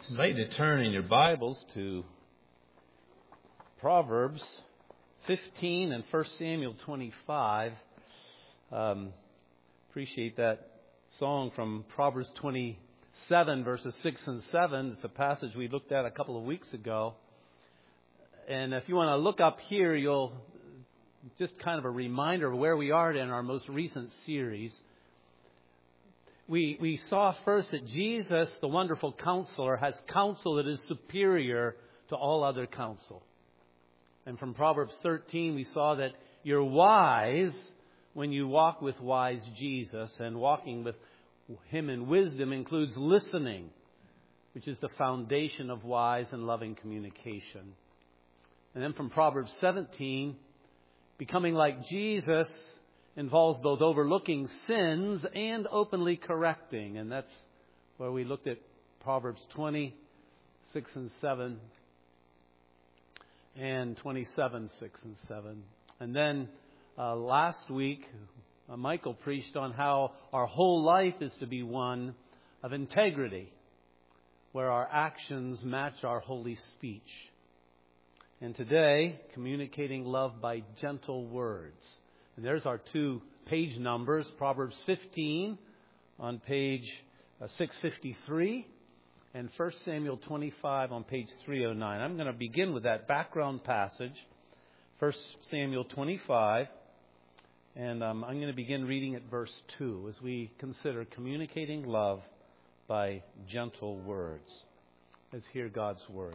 I invite you to turn in your Bibles to Proverbs 15 and 1 Samuel 25. Appreciate that song from Proverbs 27, verses 6 and 7. It's a passage we looked at a couple of weeks ago. And if you want to look up here, you'll just kind of a reminder of where we are in our most recent series. We saw first that Jesus, the wonderful counselor, has counsel that is superior to all other counsel. And from Proverbs 13, we saw that you're wise when you walk with wise Jesus. And walking with Him in wisdom includes listening, which is the foundation of wise and loving communication. And then from Proverbs 17, becoming like Jesus involves both overlooking sins and openly correcting. And that's where we looked at Proverbs 20, 6 and 7, and 27, 6 and 7. And then last week, Michael preached on how our whole life is to be one of integrity, where our actions match our holy speech. And today, communicating love by gentle words. And there's our two page numbers, Proverbs 15 on page 653 and 1 Samuel 25 on page 309. I'm going to begin with that background passage, 1 Samuel 25, and I'm going to begin reading at verse 2 as we consider communicating love by gentle words. Let's hear God's word.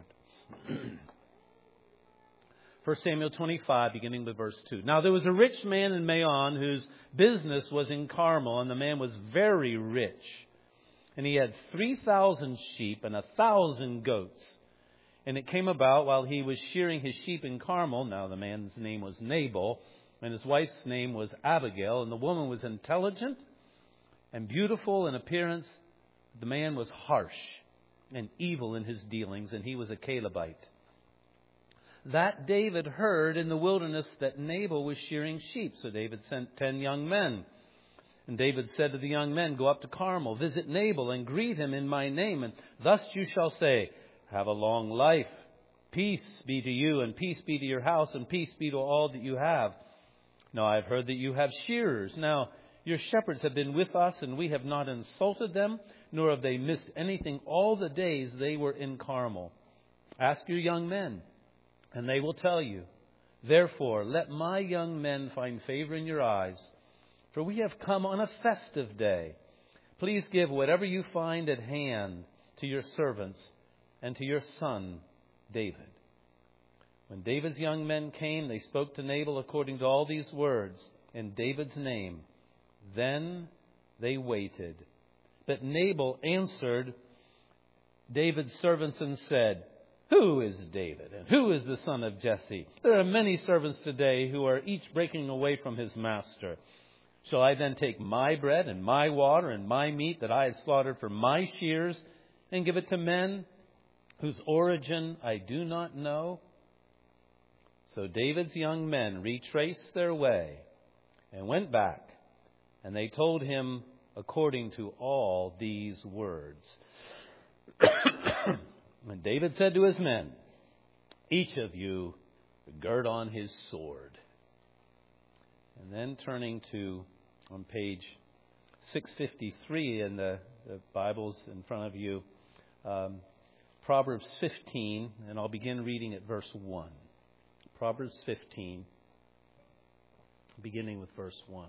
1 Samuel 25, beginning with verse 2. Now there was a rich man in Maon whose business was in Carmel, and the man was very rich. And he had 3,000 sheep and 1,000 goats. And it came about while he was shearing his sheep in Carmel, now the man's name was Nabal, and his wife's name was Abigail, and the woman was intelligent and beautiful in appearance. The man was harsh and evil in his dealings, and he was a Calebite. That David heard in the wilderness that Nabal was shearing sheep. So David sent 10 young men. And David said to the young men, "Go up to Carmel, visit Nabal, and greet him in my name. And thus you shall say, 'Have a long life. Peace be to you, and peace be to your house, and peace be to all that you have. Now I have heard that you have shearers. Now your shepherds have been with us, and we have not insulted them, nor have they missed anything all the days they were in Carmel. Ask your young men, and they will tell you. Therefore, let my young men find favor in your eyes, for we have come on a festive day. Please give whatever you find at hand to your servants and to your son David.' When David's young men came, they spoke to Nabal according to all these words in David's name. Then they waited. But Nabal answered David's servants and said, 'Who is David, and who is the son of Jesse? There are many servants today who are each breaking away from his master. Shall I then take my bread and my water and my meat that I had slaughtered for my shears and give it to men whose origin I do not know?' So David's young men retraced their way and went back, and they told him according to all these words. And David said to his men, 'Each of you gird on his sword.'" And then turning to, on page 653 in the Bibles in front of you, Proverbs 15, and I'll begin reading at verse 1. Proverbs 15, beginning with verse 1.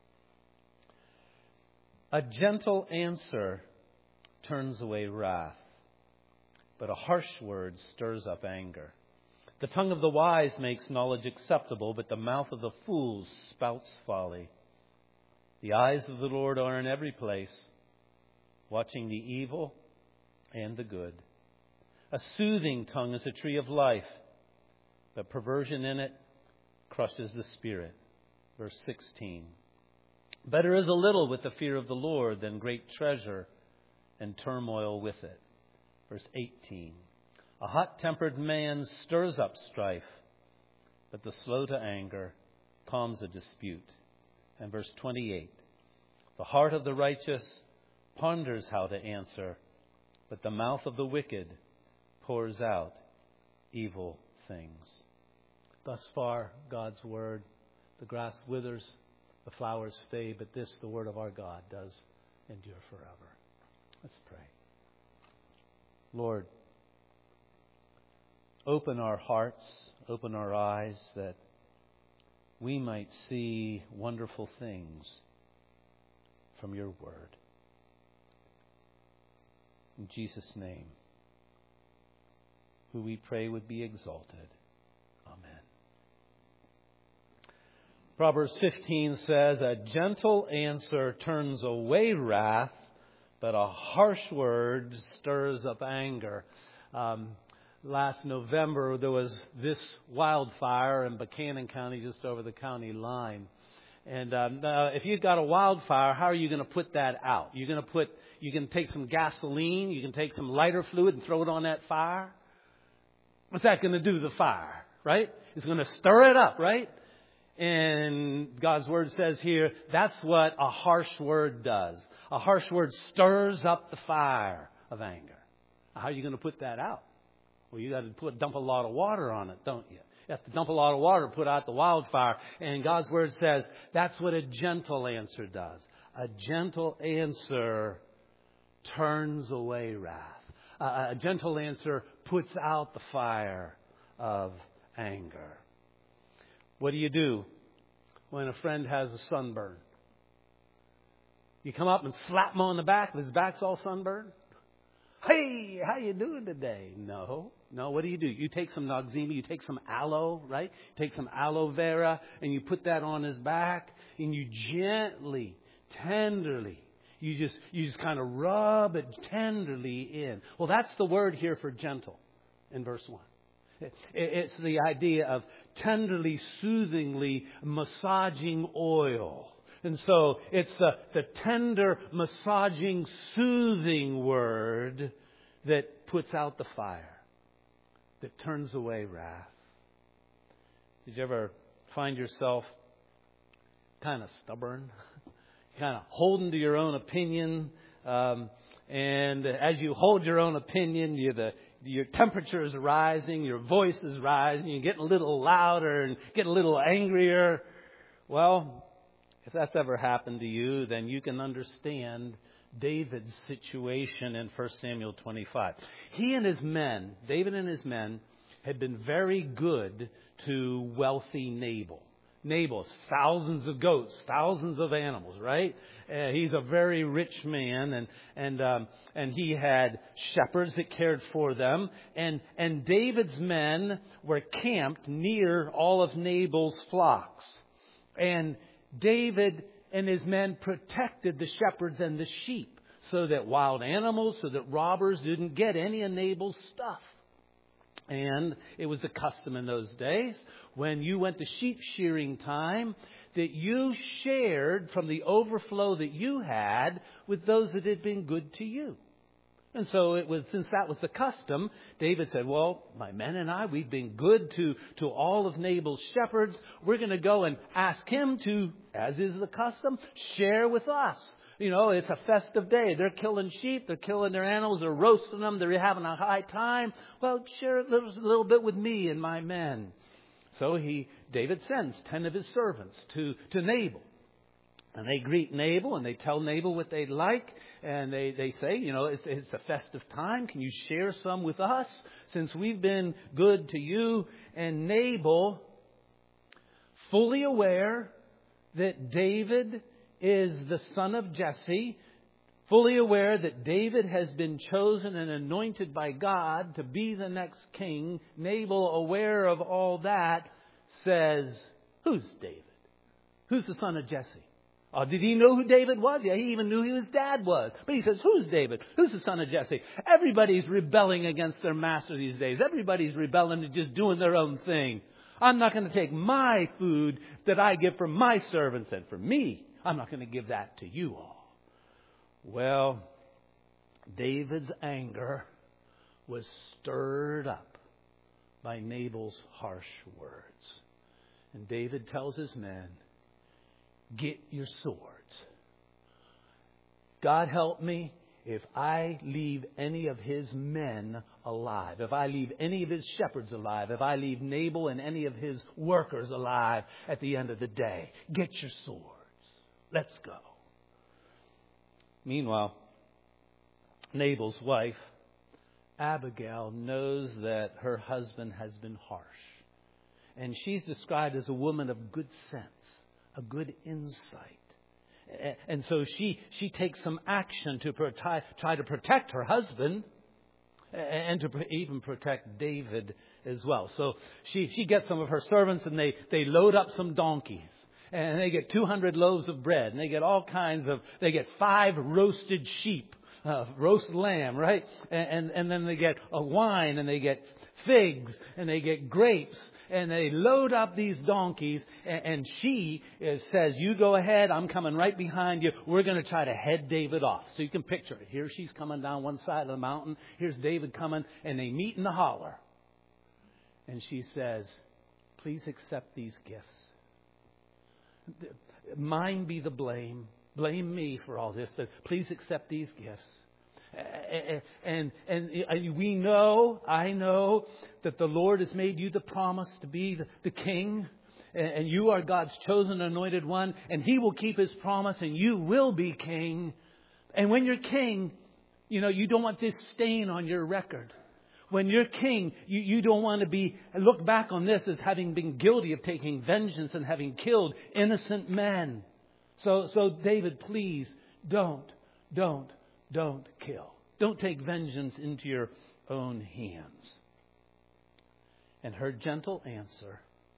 "A gentle answer turns away wrath, but a harsh word stirs up anger. The tongue of the wise makes knowledge acceptable, but the mouth of the fools spouts folly. The eyes of the Lord are in every place, watching the evil and the good. A soothing tongue is a tree of life, but perversion in it crushes the spirit." Verse 16. "Better is a little with the fear of the Lord than great treasure and turmoil with it." Verse 18. "A hot-tempered man stirs up strife, but the slow to anger calms a dispute." And verse 28. "The heart of the righteous ponders how to answer, but the mouth of the wicked pours out evil things. Thus far, God's word. The grass withers, the flowers fade, but this, the word of our God, does endure forever. Let's pray. Lord, open our hearts, open our eyes, that we might see wonderful things from your word. In Jesus' name, who we pray would be exalted. Amen. Proverbs 15 says, a gentle answer turns away wrath, but a harsh word stirs up anger. Last November, there was this wildfire in Buchanan County, just over the county line. And if you've got a wildfire, how are you going to put that out? You can take some gasoline, you can take some lighter fluid and throw it on that fire. What's that going to do to the fire, right? It's going to stir it up, right? And God's word says here, that's what a harsh word does. A harsh word stirs up the fire of anger. How are you going to put that out? Well, you got to dump a lot of water on it, don't you? You have to dump a lot of water to put out the wildfire. And God's word says that's what a gentle answer does. A gentle answer turns away wrath. A gentle answer puts out the fire of anger. What do when a friend has a sunburn? You come up and slap him on the back, his back's all sunburned. Hey, how you doing today? No. What do? You take some Noxzema, you take some aloe, right? Take some aloe vera, and you put that on his back, and you gently, tenderly, you just kind of rub it tenderly in. Well, that's the word here for gentle in verse 1. It's the idea of tenderly, soothingly massaging oil. And so it's the tender, massaging, soothing word that puts out the fire, that turns away wrath. Did you ever find yourself kind of stubborn, kind of holding to your own opinion? And as you hold your own opinion, your temperature is rising, your voice is rising, you're getting a little louder and getting a little angrier. Well, if that's ever happened to you, then you can understand David's situation in 1 Samuel 25. David and his men, had been very good to wealthy Nabal. Nabal's thousands of goats, thousands of animals, right? He's a very rich man, and he had shepherds that cared for them. And David's men were camped near all of Nabal's flocks. And David and his men protected the shepherds and the sheep so that wild animals, so that robbers didn't get any of Nabal's stuff. And it was the custom in those days, when you went to sheep shearing time, that you shared from the overflow that you had with those that had been good to you. And so since that was the custom, David said, well, my men and I, we've been good to all of Nabal's shepherds. We're going to go and ask him to, as is the custom, share with us. You know, it's a festive day. They're killing sheep. They're killing their animals. They're roasting them. They're having a high time. Well, share a little bit with me and my men. So David sends 10 of his servants to Nabal. And they greet Nabal and they tell Nabal what they'd like. And they say, you know, it's a festive time. Can you share some with us since we've been good to you? And Nabal, fully aware that David is the son of Jesse, fully aware that David has been chosen and anointed by God to be the next king, Nabal, aware of all that, says, who's David? Who's the son of Jesse? Oh, did he know who David was? Yeah, he even knew who his dad was. But he says, who's David? Who's the son of Jesse? Everybody's rebelling against their master these days. Everybody's rebelling and just doing their own thing. I'm not going to take my food that I give for my servants and for me. I'm not going to give that to you all. Well, David's anger was stirred up by Nabal's harsh words. And David tells his men, get your swords. God help me if I leave any of his men alive, if I leave any of his shepherds alive, if I leave Nabal and any of his workers alive at the end of the day, get your swords. Let's go. Meanwhile, Nabal's wife, Abigail, knows that her husband has been harsh. And she's described as a woman of good sense, a good insight. And so she takes some action to try to protect her husband and to even protect David as well. So she gets some of her servants and they load up some donkeys. And they get 200 loaves of bread. And they get all kinds of, they get 5 roasted sheep, roast lamb, right? And then they get a wine and they get figs and they get grapes. And they load up these donkeys, and she says, you go ahead, I'm coming right behind you. We're going to try to head David off. So you can picture it. Here she's coming down one side of the mountain. Here's David coming, and they meet in the holler. And she says, please accept these gifts. Mine be the blame. Blame me for all this, but please accept these gifts. And we know, I know that the Lord has made you the promise to be the king. And you are God's chosen anointed one. And He will keep His promise and you will be king. And when you're king, you don't want this stain on your record. When you're king, you don't want to look back on this as having been guilty of taking vengeance and having killed innocent men. So David, please don't kill. Don't take vengeance into your own hands. And her gentle answer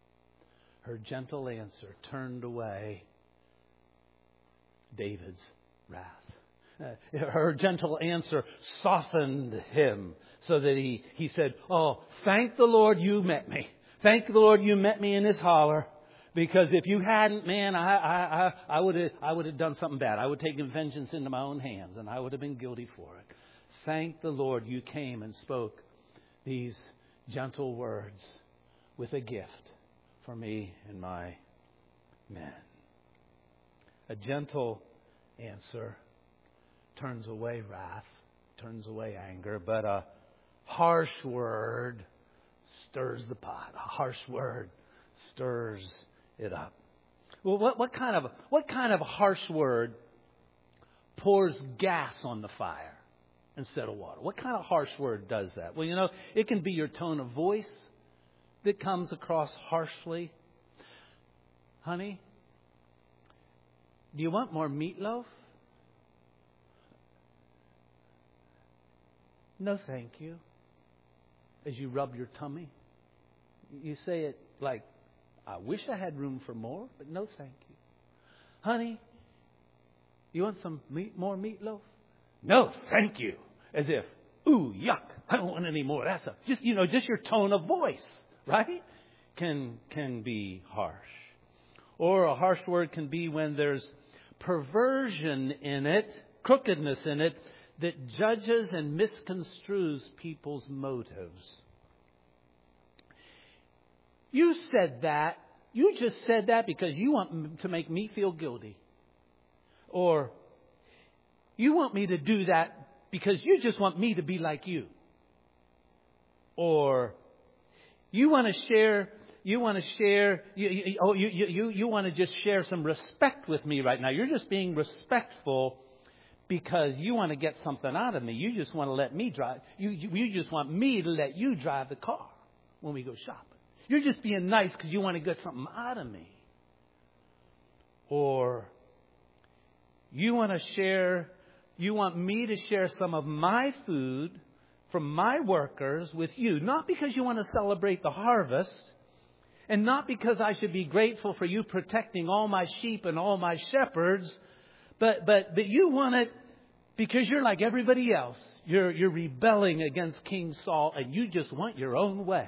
turned away David's wrath. Her gentle answer softened him so that he said, oh, thank the Lord you met me. Thank the Lord you met me in this holler. Because if you hadn't, man, I would have done something bad. I would have taken vengeance into my own hands, and I would have been guilty for it. Thank the Lord you came and spoke these gentle words with a gift for me and my men. A gentle answer turns away wrath, turns away anger, but a harsh word stirs the pot. A harsh word stirs it up. Well, what kind of harsh word pours gas on the fire instead of water? What kind of harsh word does that? Well, it can be your tone of voice that comes across harshly. Honey, do you want more meatloaf? No, thank you. As you rub your tummy, you say it like, I wish I had room for more, but no thank you. Honey, you want some more meatloaf? No, thank you. As if, ooh, yuck, I don't want any more. That's just your tone of voice, right? Can be harsh. Or a harsh word can be when there's perversion in it, crookedness in it, that judges and misconstrues people's motives. You said that. You just said that because you want to make me feel guilty. Or you want me to do that because you just want me to be like you. Or you want to share. You want to just share some respect with me right now. You're just being respectful because you want to get something out of me. You just want to let me drive. You just want me to let you drive the car when we go shopping. You're just being nice because you want to get something out of me. Or you want me to share some of my food from my workers with you. Not because you want to celebrate the harvest. And not because I should be grateful for you protecting all my sheep and all my shepherds. But you want it because you're like everybody else. You're rebelling against King Saul and you just want your own way.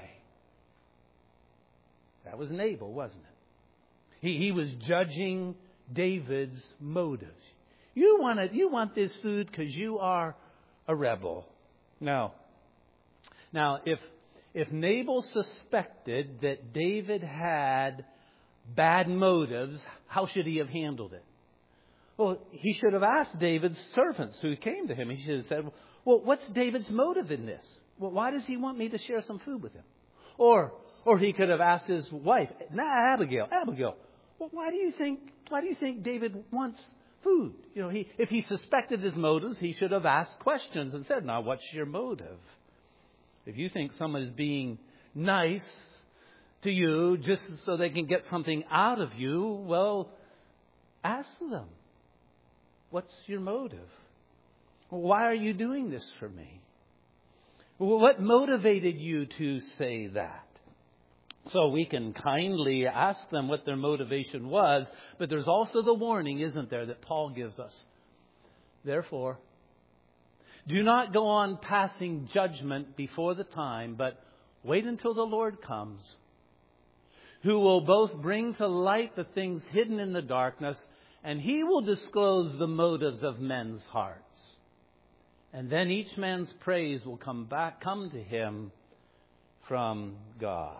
That was Nabal, wasn't it? He was judging David's motives. You want this food because you are a rebel. Now, if Nabal suspected that David had bad motives, how should he have handled it? Well, he should have asked David's servants who came to him. He should have said, well, what's David's motive in this? Well, why does he want me to share some food with him? Or he could have asked his wife, Abigail, well, why do you think David wants food? If he suspected his motives, he should have asked questions and said, now, what's your motive? If you think someone is being nice to you just so they can get something out of you, well, ask them. What's your motive? Why are you doing this for me? What motivated you to say that? So we can kindly ask them what their motivation was, but there's also the warning, isn't there, that Paul gives us. Therefore, do not go on passing judgment before the time, but wait until the Lord comes, who will both bring to light the things hidden in the darkness, and He will disclose the motives of men's hearts. And then each man's praise will come to him from God.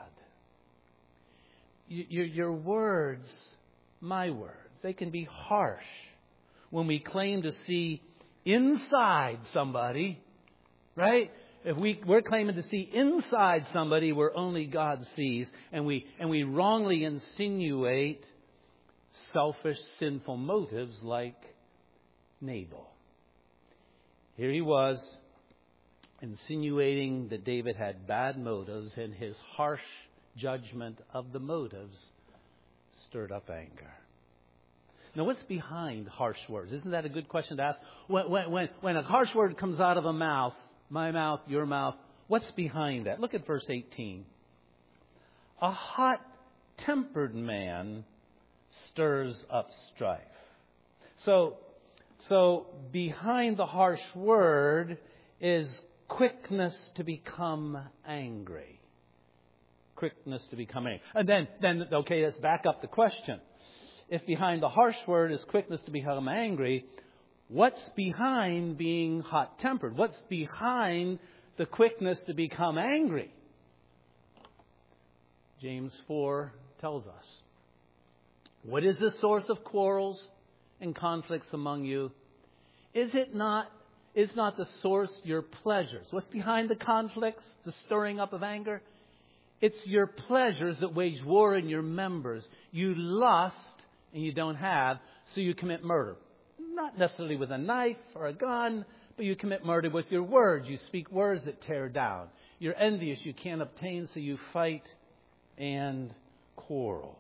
Your words, my words, they can be harsh when we claim to see inside somebody, right? If we're claiming to see inside somebody where only God sees, and we wrongly insinuate selfish, sinful motives like Nabal. Here he was insinuating that David had bad motives, and his harsh judgment of the motives stirred up anger. Now, what's behind harsh words? Isn't that a good question to ask? When a harsh word comes out of a mouth, my mouth, your mouth, what's behind that? Look at verse 18. A hot-tempered man stirs up strife. So behind the harsh word is quickness to become angry. Quickness to become angry. And then okay, let's back up the question. If behind the harsh word is quickness to become angry, what's behind being hot-tempered? What's behind the quickness to become angry? James 4 tells us. What is the source of quarrels and conflicts among you? Is not the source your pleasures? What's behind the conflicts, the stirring up of anger? It's your pleasures that wage war in your members. You lust and you don't have, so you commit murder. Not necessarily with a knife or a gun, but you commit murder with your words. You speak words that tear down. You're envious, you can't obtain, so you fight and quarrel.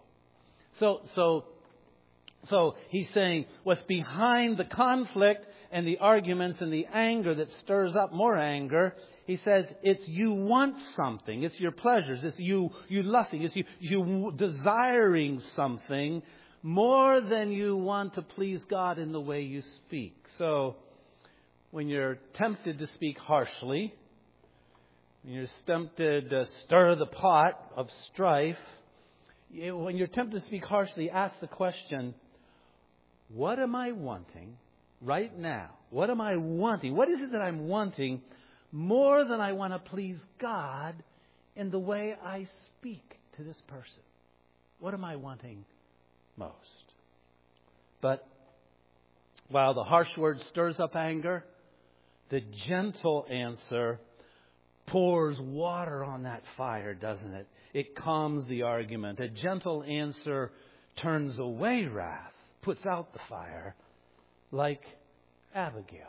So he's saying what's behind the conflict and the arguments and the anger that stirs up more anger. He says it's you want something. It's your pleasures. It's you lusting. It's you desiring something more than you want to please God in the way you speak. So when you're tempted to speak harshly, when you're tempted to stir the pot of strife, when you're tempted to speak harshly, ask the question, what am I wanting right now? What am I wanting? What is it that I'm wanting more than I want to please God in the way I speak to this person? What am I wanting most? But while the harsh word stirs up anger, the gentle answer pours water on that fire, doesn't it? It calms the argument. A gentle answer turns away wrath, puts out the fire, like Abigail.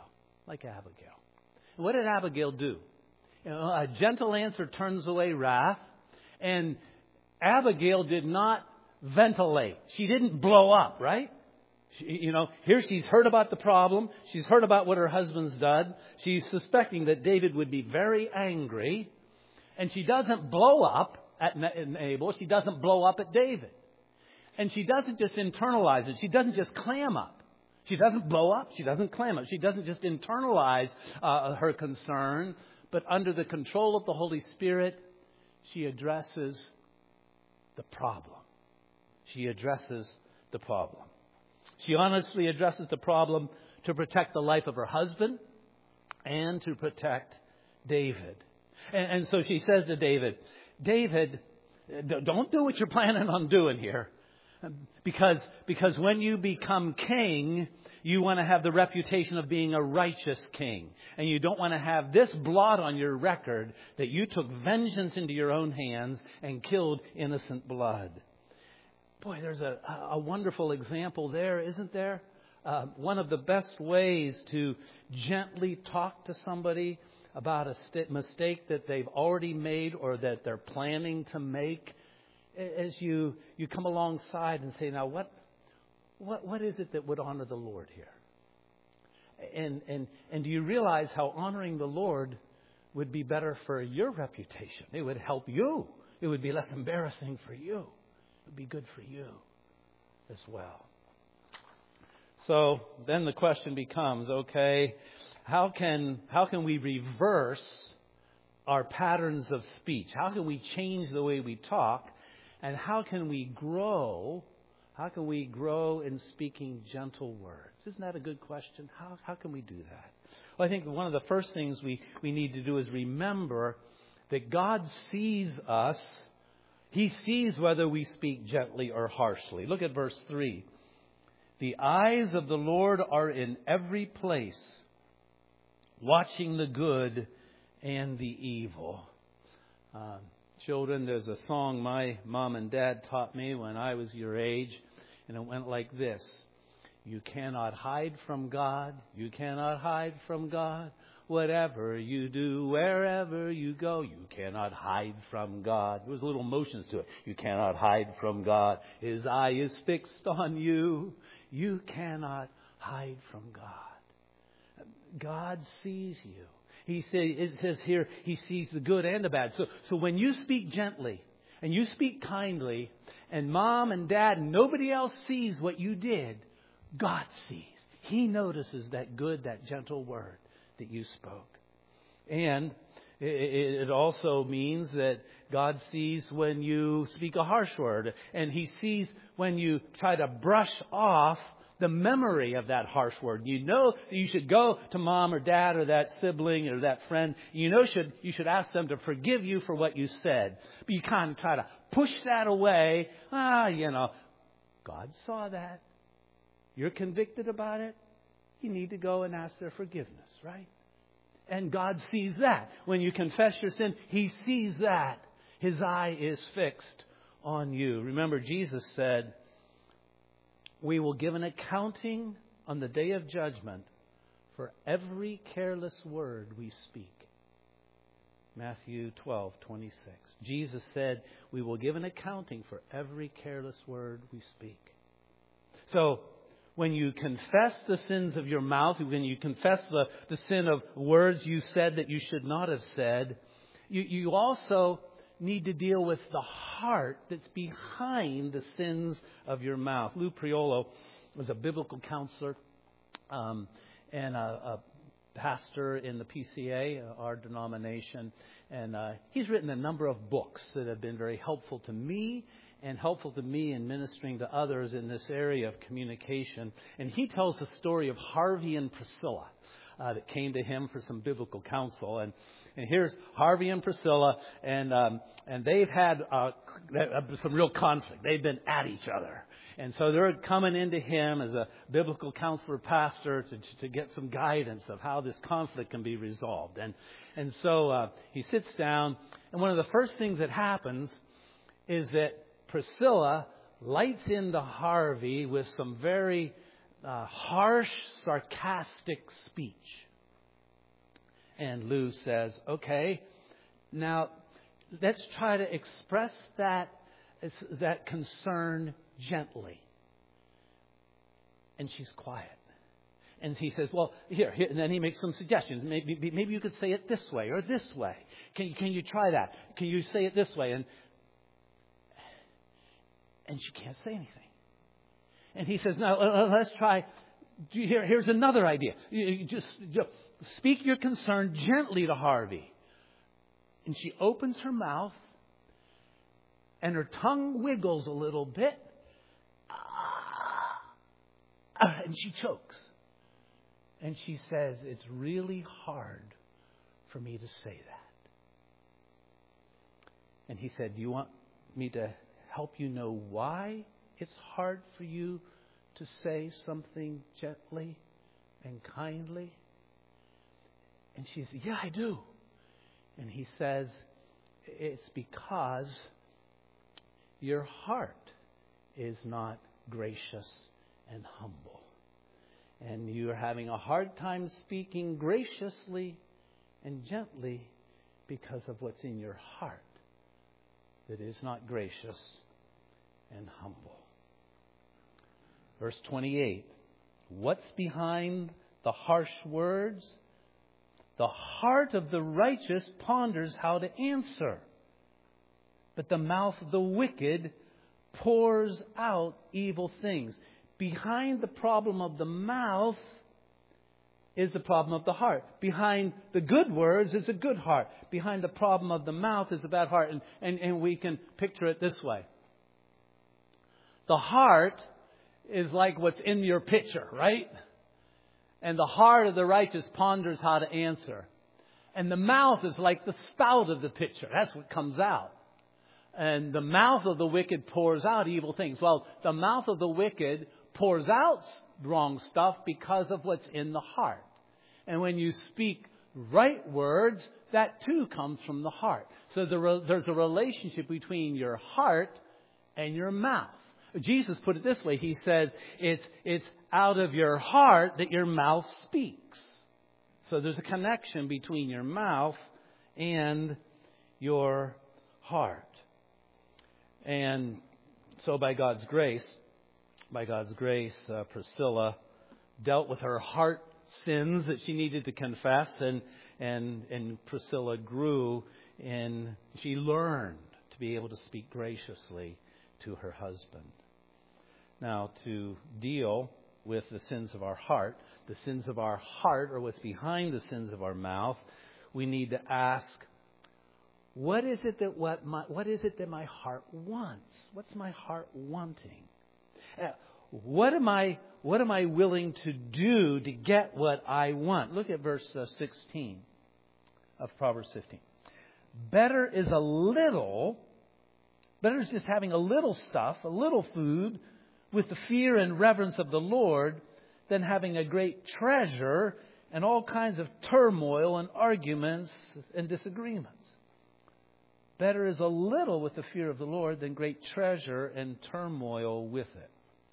What did Abigail do? A gentle answer turns away wrath, and Abigail did not ventilate. She didn't blow up, right? Here she's heard about the problem. She's heard about what her husband's done. She's suspecting that David would be very angry. And she doesn't blow up at Nabal. She doesn't blow up at David. And she doesn't just internalize it. She doesn't just clam up. She doesn't blow up. She doesn't clam up. She doesn't just internalize her concern. But under the control of the Holy Spirit, she addresses the problem. She honestly addresses the problem to protect the life of her husband and to protect David. And so she says to David, don't do what you're planning on doing here. Because when you become king, you want to have the reputation of being a righteous king. And you don't want to have this blot on your record that you took vengeance into your own hands and killed innocent blood. Boy, there's a wonderful example there, isn't there? One of the best ways to gently talk to somebody about a mistake that they've already made or that they're planning to make, as you come alongside and say, now what is it that would honor the Lord here? And do you realize how honoring the Lord would be better for your reputation? It would help you. It would be less embarrassing for you. It would be good for you as well. So then the question becomes, okay, how can we reverse our patterns of speech? How can we change the way we talk? And how can we grow? How can we grow in speaking gentle words? Isn't that a good question? How can we do that? Well, I think one of the first things we need to do is remember that God sees us. He sees whether we speak gently or harshly. Look at verse 3. The eyes of the Lord are in every place, watching the good and the evil. Children, there's a song my mom and dad taught me when I was your age, and it went like this. You cannot hide from God. You cannot hide from God. Whatever you do, wherever you go, you cannot hide from God. There was little motions to it. You cannot hide from God. His eye is fixed on you. You cannot hide from God. God sees you. It says here, He sees the good and the bad. So when you speak gently and you speak kindly and mom and dad and nobody else sees what you did, God sees. He notices that good, that gentle word that you spoke. And it also means that God sees when you speak a harsh word. And He sees when you try to brush off the memory of that harsh word. You know that you should go to mom or dad or that sibling or that friend. You should ask them to forgive you for what you said. But you kind of try to push that away. God saw that. You're convicted about it. You need to go and ask their forgiveness, right? And God sees that. When you confess your sin, He sees that. His eye is fixed on you. Remember, Jesus said, we will give an accounting on the day of judgment for every careless word we speak. Matthew 12:26. Jesus said, we will give an accounting for every careless word we speak. So, when you confess the sins of your mouth, when you confess the sin of words you said that you should not have said, you also need to deal with the heart that's behind the sins of your mouth. Lou Priolo was a biblical counselor and a pastor in the PCA, our denomination. And he's written a number of books that have been very helpful to me and helpful to me in ministering to others in this area of communication. And he tells the story of Harvey and Priscilla that came to him for some biblical counsel. And here's Harvey and Priscilla, and they've had some real conflict. They've been at each other. And so they're coming into him as a biblical counselor pastor to get some guidance of how this conflict can be resolved. And so he sits down, and one of the first things that happens is that Priscilla lights into Harvey with some very harsh, sarcastic speech. And Lou says, okay, now let's try to express that concern gently. And she's quiet. And he says, well, here, and then he makes some suggestions. Maybe you could say it this way or this way. Can you try that? Can you say it this way? And she can't say anything. And he says, now let's try. Here's another idea. You just speak your concern gently to Harvey. And she opens her mouth, and her tongue wiggles a little bit, and she chokes. And she says, it's really hard for me to say that. And he said, do you want me to help you know why it's hard for you to say something gently and kindly? And she says, yeah, I do. And he says, it's because your heart is not gracious and humble. And you're having a hard time speaking graciously and gently because of what's in your heart that is not gracious and humble. Verse 28. What's behind the harsh words? The heart of the righteous ponders how to answer, but the mouth of the wicked pours out evil things. Behind the problem of the mouth is the problem of the heart. Behind the good words is a good heart. Behind the problem of the mouth is a bad heart. And we can picture it this way. The heart is like what's in your pitcher, right? And the heart of the righteous ponders how to answer. And the mouth is like the spout of the pitcher. That's what comes out. And the mouth of the wicked pours out evil things. Well, the mouth of the wicked pours out wrong stuff because of what's in the heart. And when you speak right words, that too comes from the heart. So there's a relationship between your heart and your mouth. Jesus put it this way. He says, it's out of your heart that your mouth speaks. So there's a connection between your mouth and your heart. And so by God's grace, Priscilla dealt with her heart sins that she needed to confess, and Priscilla grew and she learned to be able to speak graciously to her husband. Now, to deal with the sins of our heart, the sins of our heart are what's behind the sins of our mouth, we need to ask, what is it that my heart wants? What's my heart wanting? What am I willing to do to get what I want? Look at verse 16 of Proverbs 15. Better is just having a little stuff, a little food, with the fear and reverence of the Lord, than having a great treasure and all kinds of turmoil and arguments and disagreements. Better is a little with the fear of the Lord than great treasure and turmoil with it.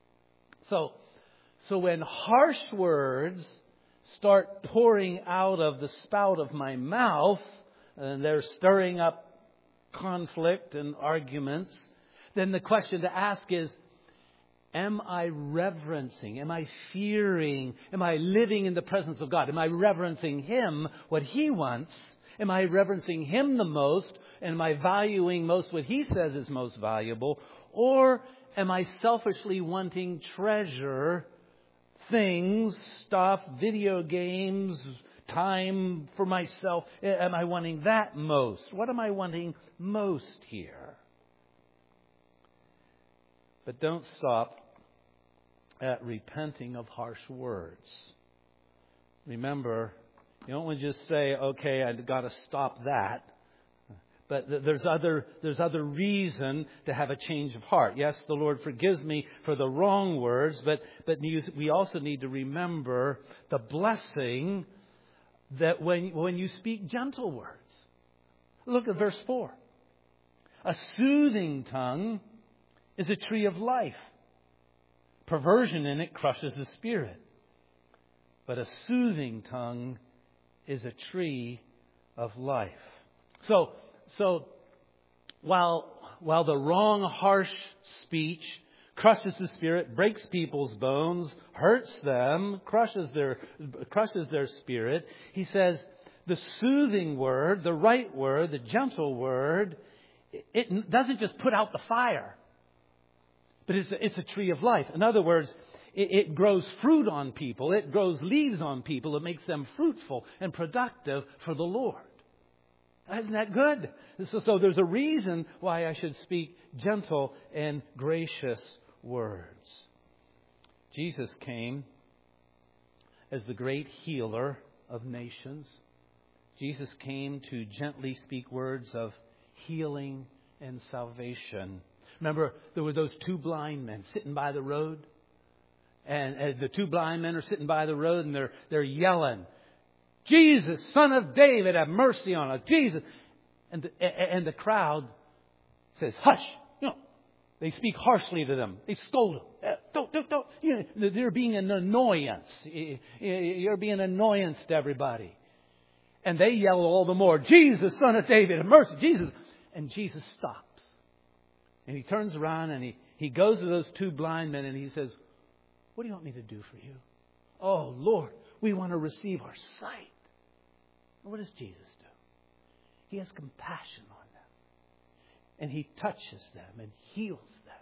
So when harsh words start pouring out of the spout of my mouth, and they're stirring up conflict and arguments, then the question to ask is, am I reverencing? Am I fearing? Am I living in the presence of God? Am I reverencing Him, what He wants? Am I reverencing Him the most? Am I valuing most what He says is most valuable? Or am I selfishly wanting treasure, things, stuff, video games, time for myself? Am I wanting that most? What am I wanting most here? But don't stop at repenting of harsh words. Remember, you don't want to just say, okay, I've got to stop that. But there's other reason to have a change of heart. Yes, the Lord forgives me for the wrong words, but we also need to remember the blessing that when you speak gentle words. Look at verse 4. A soothing tongue is a tree of life. Perversion in it crushes the spirit. But a soothing tongue is a tree of life. So while the wrong, harsh speech crushes the spirit, breaks people's bones, hurts them, crushes their spirit, he says the soothing word, the right word, the gentle word, it doesn't just put out the fire, but it's a tree of life. In other words, it grows fruit on people. It grows leaves on people. It makes them fruitful and productive for the Lord. Isn't that good? So there's a reason why I should speak gentle and gracious words. Jesus came as the great healer of nations. Jesus came to gently speak words of healing and salvation. Remember, there were those two blind men sitting by the road. And the two blind men are sitting by the road and they're yelling, "Jesus, Son of David, have mercy on us, Jesus." And the crowd says, "Hush." They speak harshly to them. They scold them. Don't. They're being an annoyance. You're being an annoyance to everybody. And they yell all the more, "Jesus, Son of David, have mercy, Jesus." And Jesus stops. And he turns around and he goes to those two blind men and he says, "What do you want me to do for you?" "Oh, Lord, we want to receive our sight." And what does Jesus do? He has compassion on them. And He touches them and heals them.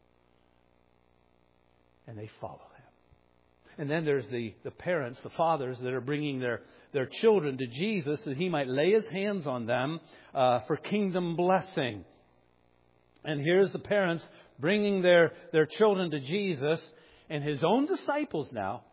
And they follow Him. And then there's the parents, the fathers that are bringing their children to Jesus that He might lay His hands on them for kingdom blessing. And here's the parents bringing their children to Jesus. And His own disciples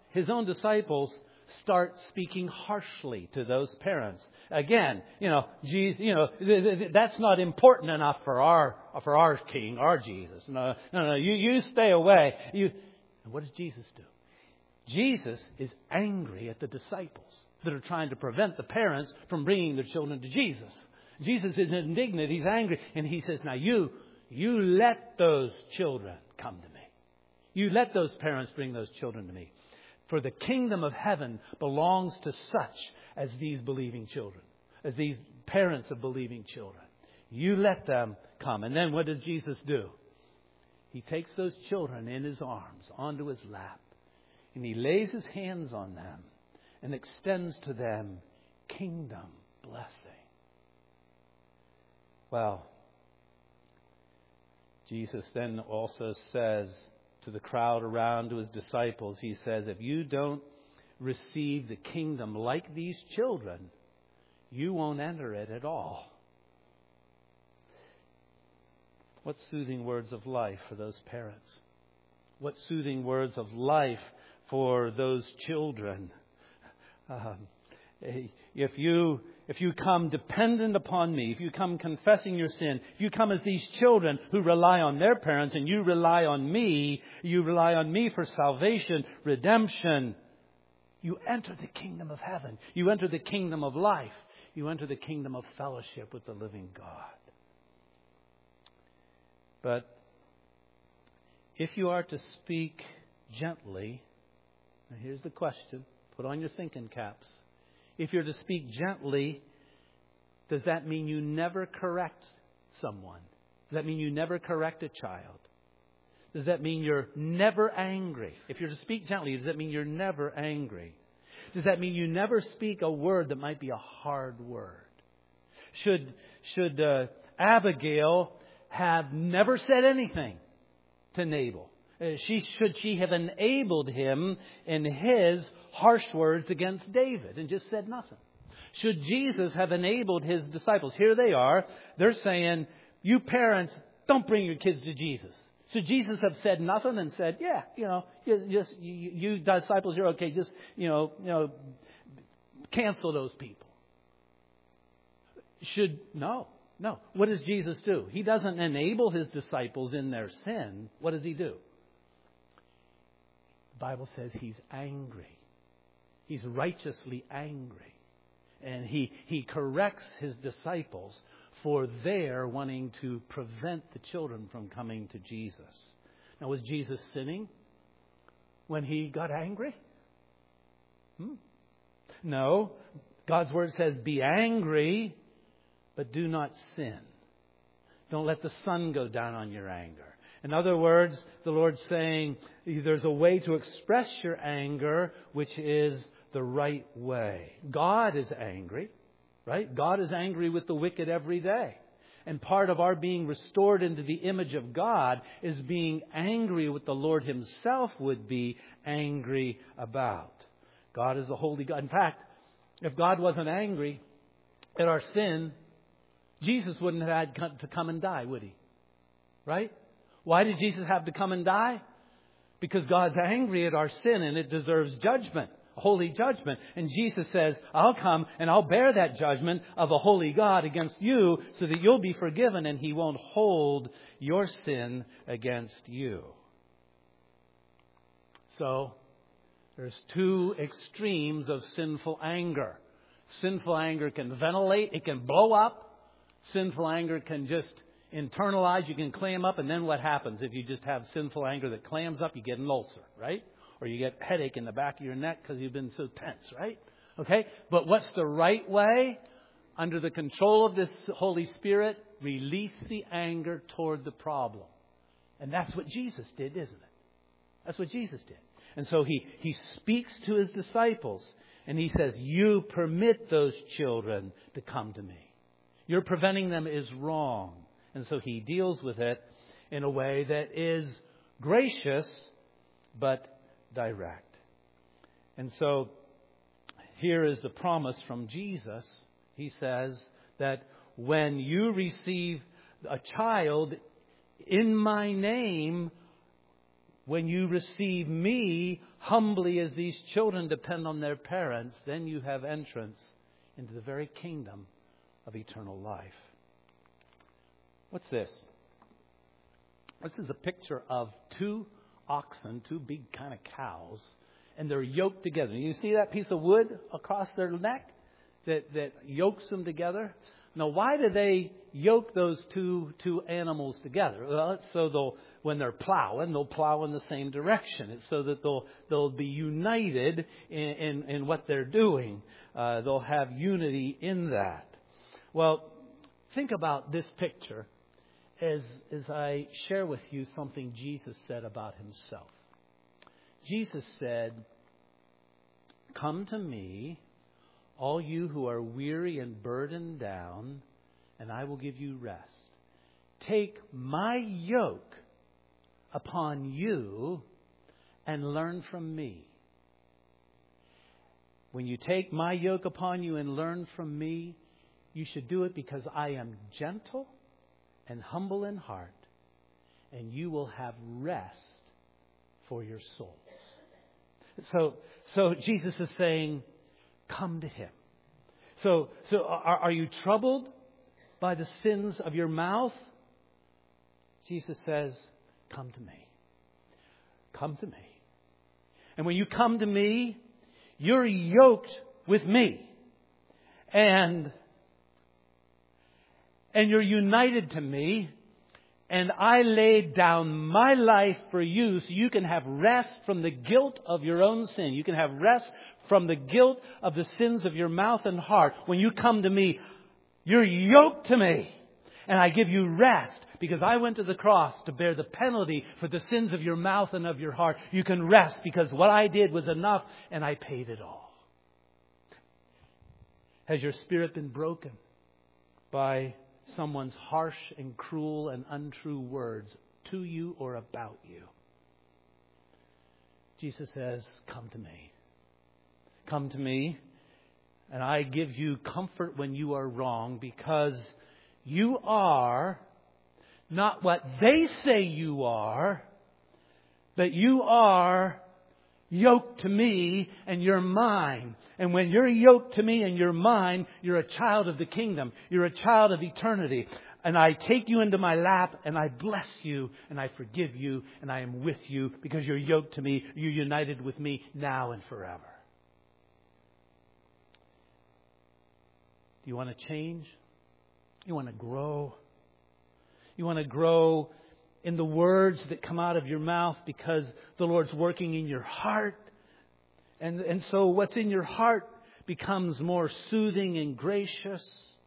start speaking harshly to those parents. Again, Jesus, that's not important enough for our King, our Jesus. No, you stay away. And what does Jesus do? Jesus is angry at the disciples that are trying to prevent the parents from bringing their children to Jesus. Jesus is indignant. He's angry. And He says, "Now you let those children come to me. You let those parents bring those children to me. For the kingdom of heaven belongs to such as these believing children, as these parents of believing children. You let them come." And then what does Jesus do? He takes those children in His arms, onto His lap, and He lays His hands on them and extends to them kingdom blessing. Well, Jesus then also says to the crowd around, to His disciples, He says, if you don't receive the kingdom like these children, you won't enter it at all. What soothing words of life for those parents. What soothing words of life for those children. If you come dependent upon me, if you come confessing your sin, if you come as these children who rely on their parents and you rely on me for salvation, redemption, you enter the kingdom of heaven. You enter the kingdom of life. You enter the kingdom of fellowship with the living God. But if you are to speak gently, now here's the question. Put on your thinking caps. If you're to speak gently, does that mean you never correct someone? Does that mean you never correct a child? Does that mean you're never angry? If you're to speak gently, does that mean you're never angry? Does that mean you never speak a word that might be a hard word? Should Abigail have never said anything to Nabal? Should she have enabled him in his harsh words against David and just said nothing? Should Jesus have enabled His disciples? Here they are. They're saying, you parents, don't bring your kids to Jesus. Should Jesus have said nothing and said, you disciples, you're okay. Just, cancel those people. No. What does Jesus do? He doesn't enable His disciples in their sin. What does He do? The Bible says He's angry. He's righteously angry. And He corrects His disciples for their wanting to prevent the children from coming to Jesus. Now, was Jesus sinning when He got angry? No. God's Word says, be angry, but do not sin. Don't let the sun go down on your anger. In other words, the Lord's saying there's a way to express your anger, which is the right way. God is angry, right? God is angry with the wicked every day. And part of our being restored into the image of God is being angry with the Lord Himself would be angry about. God is a holy God. In fact, if God wasn't angry at our sin, Jesus wouldn't have had to come and die, would He? Right? Why did Jesus have to come and die? Because God's angry at our sin and it deserves judgment. holy judgment. And Jesus says, I'll come and I'll bear that judgment of a holy God against you so that you'll be forgiven and He won't hold your sin against you. So, there's two extremes of sinful anger. Sinful anger can ventilate, it can blow up. Sinful anger can just internalize, you can clam up, and then what happens? If you just have sinful anger that clams up, you get an ulcer, right? Or you get a headache in the back of your neck because you've been so tense, right? Okay? But what's the right way? Under the control of this Holy Spirit, release the anger toward the problem. And that's what Jesus did, isn't it? That's what Jesus did. And so he speaks to His disciples and He says, you permit those children to come to me. You're preventing them is wrong. And so He deals with it in a way that is gracious but direct. And so here is the promise from Jesus. He says that when you receive a child in my name, when you receive me humbly as these children depend on their parents, then you have entrance into the very kingdom of eternal life. What's this? This is a picture of two oxen, two big kind of cows, and they're yoked together. You see that piece of wood across their neck that yokes them together? Now, why do they yoke those two animals together? Well, it's so when they're plowing, they'll plow in the same direction. It's so that they'll be united in what they're doing. They'll have unity in that. Well, think about this picture as I share with you something Jesus said about Himself. Jesus said, come to me, all you who are weary and burdened down, and I will give you rest. Take my yoke upon you and learn from me. When you take my yoke upon you and learn from me, you should do it because I am gentle and humble in heart, and you will have rest for your souls. So Jesus is saying, come to Him. So are you troubled by the sins of your mouth? Jesus says, come to me. Come to me. And when you come to me, you're yoked with me. And you're united to me. And I laid down my life for you so you can have rest from the guilt of your own sin. You can have rest from the guilt of the sins of your mouth and heart. When you come to me, you're yoked to me. And I give you rest because I went to the cross to bear the penalty for the sins of your mouth and of your heart. You can rest because what I did was enough and I paid it all. Has your spirit been broken by someone's harsh and cruel and untrue words to you or about you? Jesus says, come to me. Come to me, and I give you comfort when you are wrong, because you are not what they say you are, but you are yoked to me and you're mine. And when you're yoked to me and you're mine, you're a child of the kingdom. You're a child of eternity. And I take you into my lap and I bless you and I forgive you and I am with you because you're yoked to me. You're united with me now and forever. Do you want to change? You want to grow? You want to grow in the words that come out of your mouth because the Lord's working in your heart. And so what's in your heart becomes more soothing and gracious.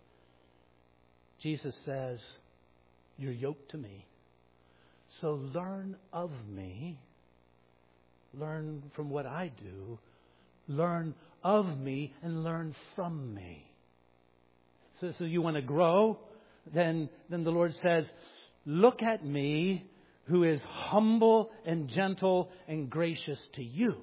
Jesus says, you're yoked to me. So learn of me. Learn from what I do. Learn of me and learn from me. So you want to grow? Then the Lord says, look at me who is humble and gentle and gracious to you.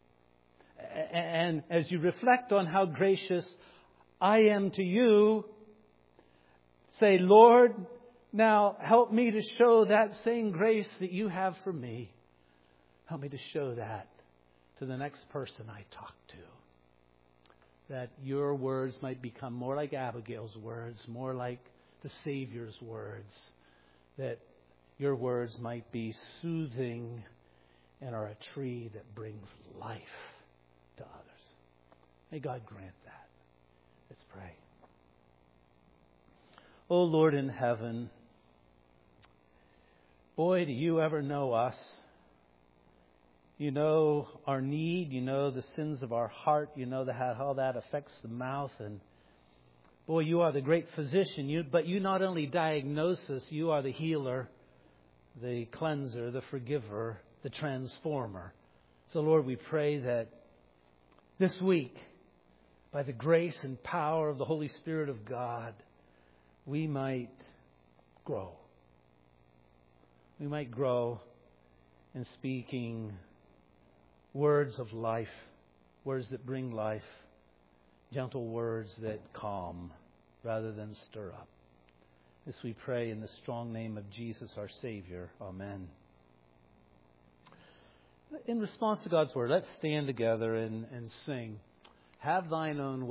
And as you reflect on how gracious I am to you, say, Lord, now help me to show that same grace that you have for me. Help me to show that to the next person I talk to. That your words might become more like Abigail's words, more like the Savior's words. That your words might be soothing and are a tree that brings life to others. May God grant that. Let's pray. Oh Lord in heaven, boy, do you ever know us. You know our need. You know the sins of our heart. You know how that affects the mouth. And boy, you are the great physician. But you not only diagnose us, you are the healer, the cleanser, the forgiver, the transformer. So Lord, we pray that this week, by the grace and power of the Holy Spirit of God, we might grow. We might grow in speaking words of life, words that bring life, gentle words that calm rather than stir up. This we pray in the strong name of Jesus, our Savior. Amen. In response to God's word, let's stand together and sing, "Have Thine Own Way."